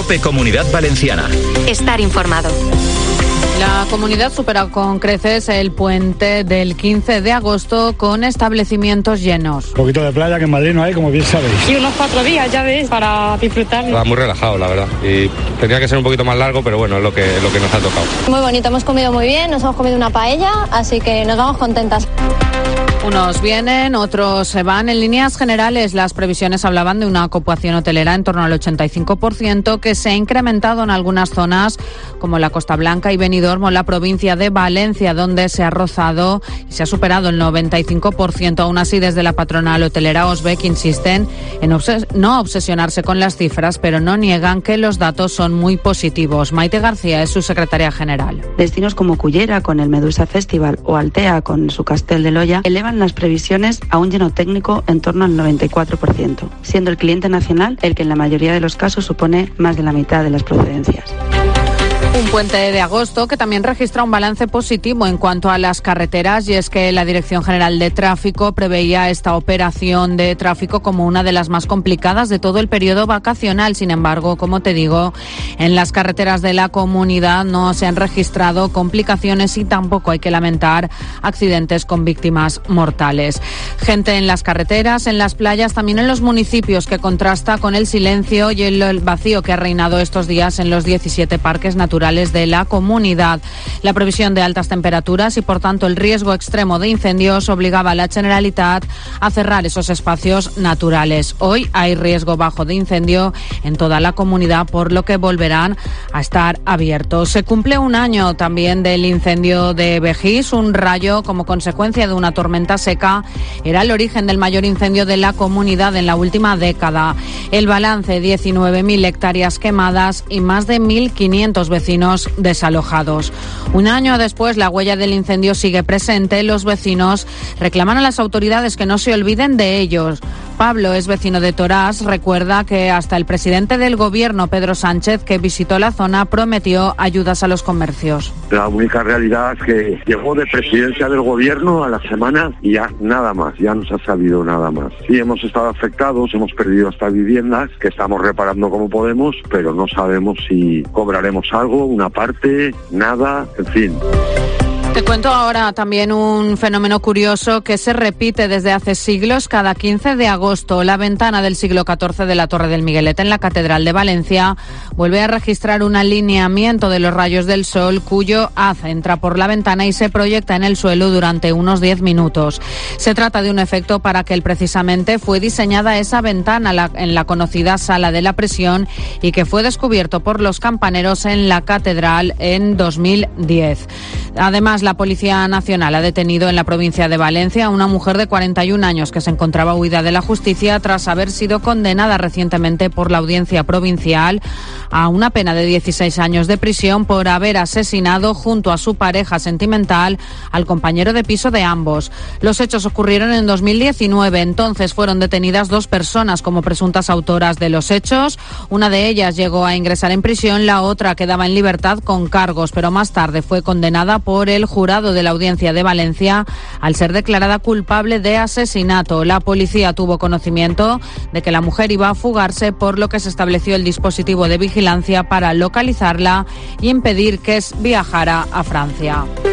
COPE Comunidad Valenciana. Estar informado. La comunidad supera con creces el puente del 15 de agosto con establecimientos llenos. Un poquito de playa que en Madrid no hay, como bien sabéis. Y unos 4 días, ya ves, para disfrutar. Estaba muy relajado, la verdad. Y tenía que ser un poquito más largo, pero bueno, es lo que nos ha tocado. Muy bonito, hemos comido muy bien, nos hemos comido una paella, así que nos vamos contentas. Unos vienen, otros se van. En líneas generales, las previsiones hablaban de una ocupación hotelera en torno al 85%, que se ha incrementado en algunas zonas, como la Costa Blanca y Benidorm, o la provincia de Valencia, donde se ha rozado y se ha superado el 95%. Aún así, desde la patronal hotelera Osbec insisten en no obsesionarse con las cifras, pero no niegan que los datos son muy positivos. Maite García es su secretaria general. Destinos como Cullera, con el Medusa Festival, o Altea, con su Castel de Loya, elevan las previsiones a un lleno técnico en torno al 94%, siendo el cliente nacional el que en la mayoría de los casos supone más de la mitad de las procedencias. Un puente de agosto que también registra un balance positivo en cuanto a las carreteras, y es que la Dirección General de Tráfico preveía esta operación de tráfico como una de las más complicadas de todo el periodo vacacional. Sin embargo, como te digo, en las carreteras de la comunidad no se han registrado complicaciones y tampoco hay que lamentar accidentes con víctimas mortales. Gente en las carreteras, en las playas, también en los municipios, que contrasta con el silencio y el vacío que ha reinado estos días en los 17 parques naturales de la comunidad. La previsión de altas temperaturas y, por tanto, el riesgo extremo de incendios obligaba a la Generalitat a cerrar esos espacios naturales. Hoy hay riesgo bajo de incendio en toda la comunidad, por lo que volverán a estar abiertos. Se cumple un año también del incendio de Begís. Un rayo, como consecuencia de una tormenta seca, era el origen del mayor incendio de la comunidad en la última década. El balance: 19.000 hectáreas quemadas y más de 1.500 vecinos desalojados. Un año después, la huella del incendio sigue presente. Los vecinos reclaman a las autoridades que no se olviden de ellos. Pablo es vecino de Torás. Recuerda que hasta el presidente del gobierno, Pedro Sánchez, que visitó la zona, prometió ayudas a los comercios. La única realidad es que llegó de presidencia del gobierno a la semana y ya nada más, ya no se ha sabido nada más. Sí, hemos estado afectados, hemos perdido hasta viviendas que estamos reparando como podemos, pero no sabemos si cobraremos algo, una parte, nada, en fin. Te cuento ahora también un fenómeno curioso que se repite desde hace siglos. Cada 15 de agosto, la ventana del siglo XIV de la Torre del Miguelete en la Catedral de Valencia vuelve a registrar un alineamiento de los rayos del sol, cuyo haz entra por la ventana y se proyecta en el suelo durante unos 10 minutos. Se trata de un efecto para que precisamente fue diseñada esa ventana en la conocida Sala de la Presión, y que fue descubierto por los campaneros en la Catedral en 2010. Además, la Policía Nacional ha detenido en la provincia de Valencia a una mujer de 41 años que se encontraba huida de la justicia tras haber sido condenada recientemente por la Audiencia Provincial a una pena de 16 años de prisión por haber asesinado junto a su pareja sentimental al compañero de piso de ambos. Los hechos ocurrieron en 2019. Entonces fueron detenidas 2 personas como presuntas autoras de los hechos. Una de ellas llegó a ingresar en prisión, la otra quedaba en libertad con cargos, pero más tarde fue condenada por el jurado de la Audiencia de Valencia al ser declarada culpable de asesinato. La policía tuvo conocimiento de que la mujer iba a fugarse, por lo que se estableció el dispositivo de vigilancia para localizarla y impedir que viajara a Francia.